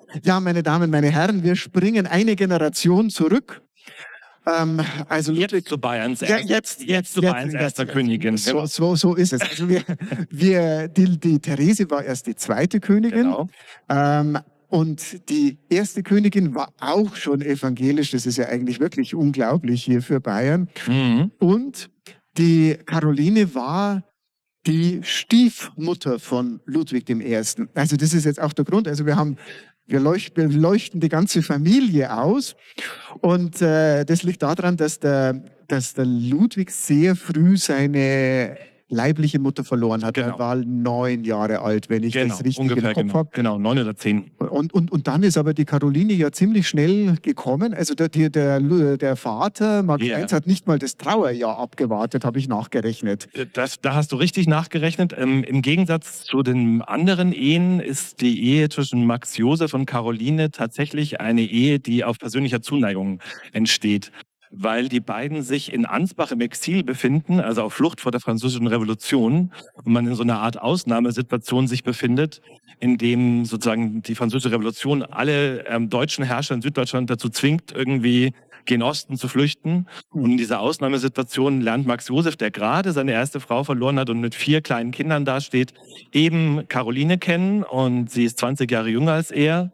Ja, meine Damen, meine Herren, wir springen eine Generation zurück. Also Ludwig, jetzt zu Bayerns erster Königin. So ist es. Also die Therese war erst die zweite Königin. Genau. Und die erste Königin war auch schon evangelisch. Das ist ja eigentlich wirklich unglaublich hier für Bayern. Mhm. Und die Caroline war die Stiefmutter von Ludwig I. Also das ist jetzt auch der Grund. Also wir leuchten die ganze Familie aus. Und das liegt daran, dass der Ludwig sehr früh seine leibliche Mutter verloren hat. Genau. Er war 9 Jahre alt, wenn ich das richtig ungefähr, im Kopf habe. Genau, 9 oder 10. Und dann ist aber die Caroline ja ziemlich schnell gekommen. Also der Vater, Max I, hat nicht mal das Trauerjahr abgewartet, habe ich nachgerechnet. Da hast du richtig nachgerechnet. Im Gegensatz zu den anderen Ehen ist die Ehe zwischen Max Joseph und Caroline tatsächlich eine Ehe, die auf persönlicher Zuneigung entsteht. Weil die beiden sich in Ansbach im Exil befinden, also auf Flucht vor der Französischen Revolution, und man in so einer Art Ausnahmesituation sich befindet, in dem sozusagen die Französische Revolution alle deutschen Herrscher in Süddeutschland dazu zwingt, irgendwie gen Osten zu flüchten. Und in dieser Ausnahmesituation lernt Max Joseph, der gerade seine erste Frau verloren hat und mit 4 kleinen Kindern dasteht, eben Caroline kennen, und sie ist 20 Jahre jünger als er.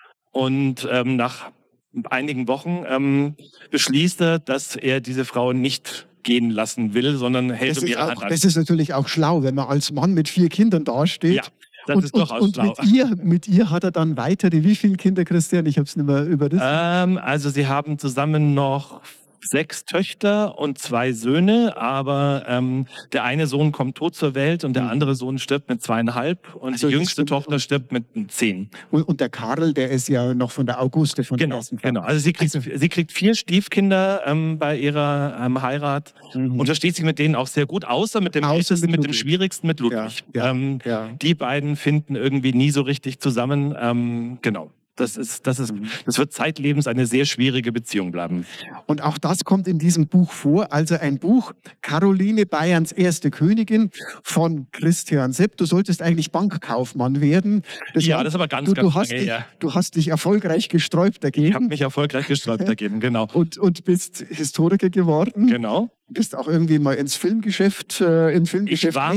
Und nach einigen Wochen beschließt er, dass er diese Frau nicht gehen lassen will, sondern hält um ihre Hand an. Das ist natürlich auch schlau, wenn man als Mann mit 4 Kindern dasteht. Ja, das ist durchaus schlau. Mit ihr hat er dann weitere, wie viele Kinder, Christian? Ich habe es nicht mehr überrissen. Also sie haben zusammen noch 6 Töchter und 2 Söhne, aber der eine Sohn kommt tot zur Welt und der andere Sohn stirbt mit 2,5 und die jüngste Tochter stirbt mit 10. Und der Karl, der ist ja noch von der Auguste von der ersten Frau. Genau. Also sie kriegt 4 Stiefkinder bei ihrer Heirat und versteht sich mit denen auch sehr gut, außer mit dem schwierigsten, mit Ludwig. Ja. Die beiden finden irgendwie nie so richtig zusammen. Genau. Das wird zeitlebens eine sehr schwierige Beziehung bleiben. Und auch das kommt in diesem Buch vor. Also ein Buch, Caroline, Bayerns erste Königin, von Christian Sepp. Du solltest eigentlich Bankkaufmann werden. Das ist aber ganz lange her. Du hast dich erfolgreich gesträubt dagegen. Ich habe mich erfolgreich gesträubt dagegen, genau. Und bist Historiker geworden. Genau. Bist auch irgendwie mal ins Filmgeschäft, geblieben.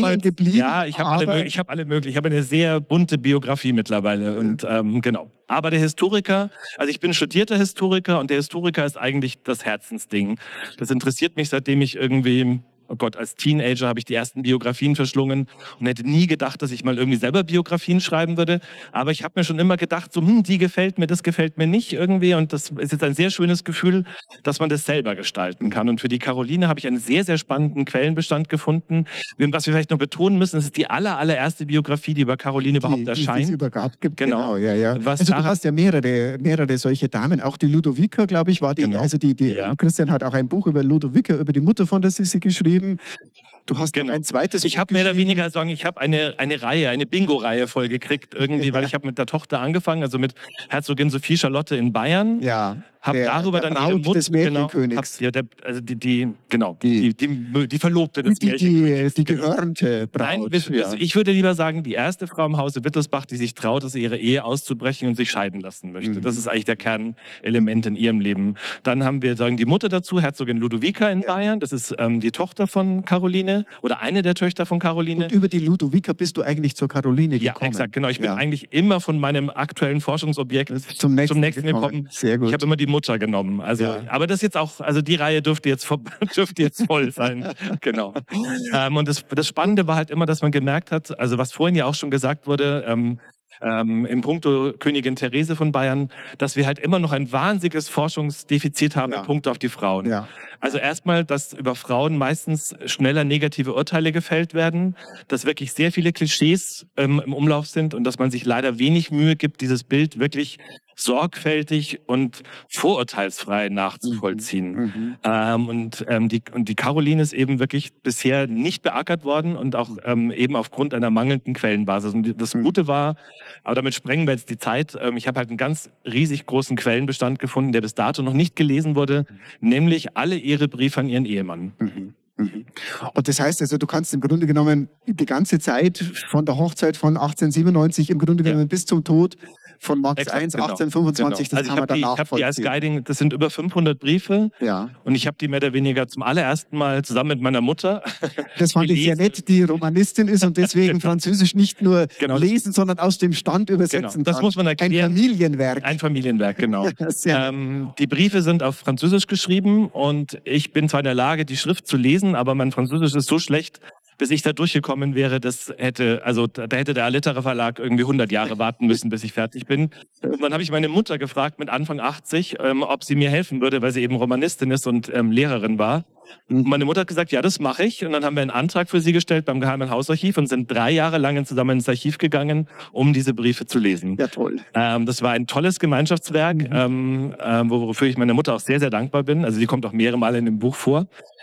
Ja, ich habe alle möglichen. Ich habe eine sehr bunte Biografie mittlerweile und genau. Aber der Historiker, also ich bin studierter Historiker und der Historiker ist eigentlich das Herzensding. Das interessiert mich, seitdem ich irgendwie, oh Gott, als Teenager habe ich die ersten Biografien verschlungen und hätte nie gedacht, dass ich mal irgendwie selber Biografien schreiben würde. Aber ich habe mir schon immer gedacht, so, die gefällt mir, das gefällt mir nicht irgendwie. Und das ist jetzt ein sehr schönes Gefühl, dass man das selber gestalten kann. Und für die Caroline habe ich einen sehr, sehr spannenden Quellenbestand gefunden. Was wir vielleicht noch betonen müssen, es ist die allererste Biografie, die über Caroline überhaupt erscheint. Die es überhaupt gibt. Genau. Ja. Also du hast ja mehrere solche Damen. Auch die Ludovica, glaube ich, war die. Genau. Also Christian hat auch ein Buch über Ludovica, über die Mutter von der Sissi geschrieben. Du hast ein zweites. Ich habe mehr oder weniger sagen, ich habe eine Reihe, eine Bingo-Reihe voll gekriegt irgendwie, weil ich habe mit der Tochter angefangen, also mit Herzogin Sophie Charlotte in Bayern. Ja. Habe darüber dann ihre Mutter des Märchenkönigs. Die Verlobte des Märchenkönigs. Die gehörnte Braut. Nein, ich würde lieber sagen, die erste Frau im Hause Wittelsbach, die sich traut, aus ihrer Ehe auszubrechen und sich scheiden lassen möchte. Das ist eigentlich der Kernelement in ihrem Leben. Dann haben wir die Mutter dazu, Herzogin Ludovica in Bayern. Das ist die Tochter von Caroline oder eine der Töchter von Caroline. Und über die Ludovica bist du eigentlich zur Caroline gekommen. Ja, exakt, genau. Ich bin eigentlich immer von meinem aktuellen Forschungsobjekt zum nächsten gekommen. Sehr gut. Ich habe immer die Mutter genommen. Also, aber das jetzt auch, also die Reihe dürfte jetzt voll sein. Genau. Und das Spannende war halt immer, dass man gemerkt hat, also was vorhin ja auch schon gesagt wurde, im Punkto Königin Therese von Bayern, dass wir halt immer noch ein wahnsinniges Forschungsdefizit haben im Punkt auf die Frauen. Ja. Also erstmal, dass über Frauen meistens schneller negative Urteile gefällt werden, dass wirklich sehr viele Klischees im Umlauf sind und dass man sich leider wenig Mühe gibt, dieses Bild wirklich sorgfältig und vorurteilsfrei nachzuvollziehen. Die Caroline ist eben wirklich bisher nicht beackert worden und auch eben aufgrund einer mangelnden Quellenbasis. Und das Gute war, aber damit sprengen wir jetzt die Zeit, ich habe halt einen ganz riesig großen Quellenbestand gefunden, der bis dato noch nicht gelesen wurde, nämlich alle ihre Briefe an ihren Ehemann. Und das heißt also, du kannst im Grunde genommen die ganze Zeit von der Hochzeit von 1897 im Grunde genommen bis zum Tod von Marx Exakt, 1, genau. 1825, das Also kann man dann ich habe die als nachvollziehen. Guiding, das sind über 500 Briefe Ja, und ich habe die mehr oder weniger zum allerersten Mal zusammen mit meiner Mutter das fand ich sehr gelesen. nett, die Romanistin ist und deswegen Französisch nicht nur Genau. lesen, sondern aus dem Stand Genau, übersetzen das kann. muss man Ein erklären. Familienwerk. Ein Familienwerk, genau. Sehr Die Briefe sind auf Französisch geschrieben und ich bin zwar in der Lage, die Schrift zu lesen, aber mein Französisch ist so schlecht, bis ich da durchgekommen wäre, da hätte der Alliterer Verlag irgendwie 100 Jahre warten müssen, bis ich fertig bin. Und dann habe ich meine Mutter gefragt mit Anfang 80, ob sie mir helfen würde, weil sie eben Romanistin ist und Lehrerin war. Und meine Mutter hat gesagt, ja, das mache ich. Und dann haben wir einen Antrag für sie gestellt beim Geheimen Hausarchiv und sind 3 Jahre lang zusammen ins Archiv gegangen, um diese Briefe zu lesen. Ja, toll. Das war ein tolles Gemeinschaftswerk, wofür ich meiner Mutter auch sehr, sehr dankbar bin. Also die kommt auch mehrere Male in dem Buch vor.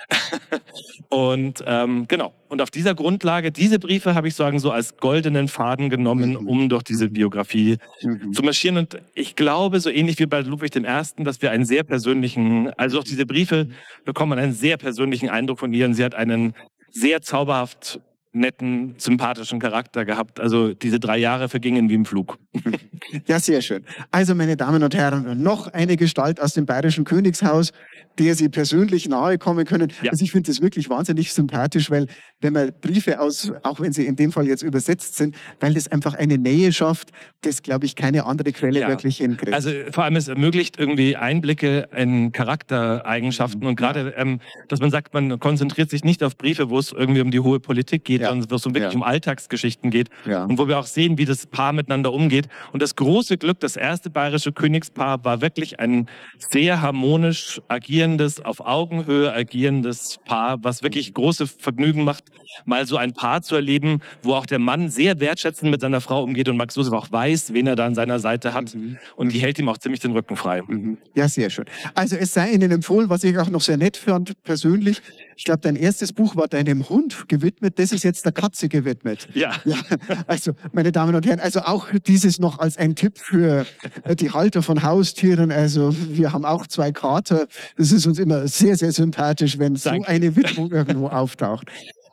Und genau. Und auf dieser Grundlage, diese Briefe habe ich so als goldenen Faden genommen, um durch diese Biografie zu marschieren. Und ich glaube, so ähnlich wie bei Ludwig I., dass wir einen sehr persönlichen, also durch diese Briefe bekommt man einen sehr persönlichen Eindruck von ihr. Und sie hat einen sehr zauberhaft netten, sympathischen Charakter gehabt. Also diese 3 Jahre vergingen wie im Flug. Ja, sehr schön. Also, meine Damen und Herren, noch eine Gestalt aus dem bayerischen Königshaus, der Sie persönlich nahe kommen können. Ja. Also ich finde das wirklich wahnsinnig sympathisch, weil wenn man Briefe auch wenn sie in dem Fall jetzt übersetzt sind, weil das einfach eine Nähe schafft, das, glaube ich, keine andere Quelle wirklich hinkriegt. Also vor allem es ermöglicht irgendwie Einblicke in Charaktereigenschaften und gerade, dass man sagt, man konzentriert sich nicht auf Briefe, wo es irgendwie um die hohe Politik geht, sondern wo es wirklich um Alltagsgeschichten geht und wo wir auch sehen, wie das Paar miteinander umgeht. Und das große Glück, das erste bayerische Königspaar war wirklich ein sehr harmonisch agierendes, auf Augenhöhe agierendes Paar, was wirklich große Vergnügen macht, mal so ein Paar zu erleben, wo auch der Mann sehr wertschätzend mit seiner Frau umgeht und Max Joseph auch weiß, wen er da an seiner Seite hat. Und die hält ihm auch ziemlich den Rücken frei. Ja, sehr schön. Also es sei Ihnen empfohlen, was ich auch noch sehr nett fand, persönlich. Ich glaube, dein erstes Buch war deinem Hund gewidmet. Das ist jetzt der Katze gewidmet. Ja. Also, meine Damen und Herren, also auch dieses noch als ein Tipp für die Halter von Haustieren. Also wir haben auch 2 Kater. Das ist uns immer sehr, sehr sympathisch, wenn so eine Widmung irgendwo auftaucht.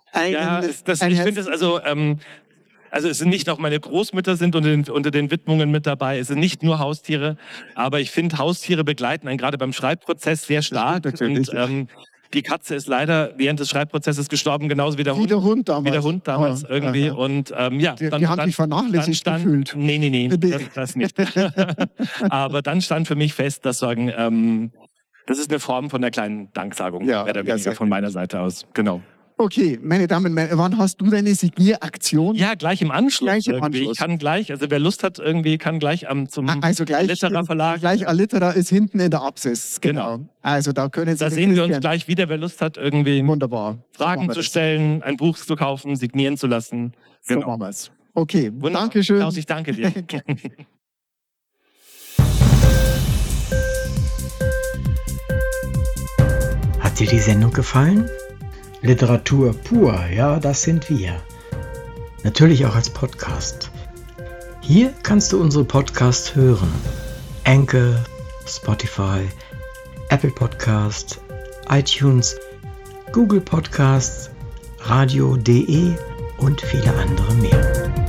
Ich finde es also es sind nicht auch meine Großmütter sind unter den Widmungen mit dabei. Es sind nicht nur Haustiere, aber ich finde, Haustiere begleiten einen gerade beim Schreibprozess sehr stark. Und die Katze ist leider während des Schreibprozesses gestorben, genauso wie der Hund. Wie der Hund damals irgendwie. Und die haben dich vernachlässigt gefühlt. Nee, das nicht. Aber dann stand für mich fest, dass das ist eine Form von der kleinen Danksagung, mehr oder weniger von meiner Seite aus. Genau. Okay, meine Damen und Herren, wann hast du deine Signieraktion? Ja, gleich im Anschluss. Ich kann gleich, also wer Lust hat, kann gleich zum Alliterer Verlag. Gleich Alliterer ist hinten in der Apsis. Genau. Also da können Sie. Da sehen wir uns gleich wieder, wer Lust hat, wunderbar. Fragen zu stellen, ein Buch zu kaufen, signieren zu lassen. Genau. So machen wir es. Okay, wunderbar. Dankeschön. Klaus, ich danke dir. Hat dir die Sendung gefallen? Literatur pur, ja, das sind wir. Natürlich auch als Podcast. Hier kannst du unsere Podcasts hören. Anchor, Spotify, Apple Podcasts, iTunes, Google Podcasts, radio.de und viele andere mehr.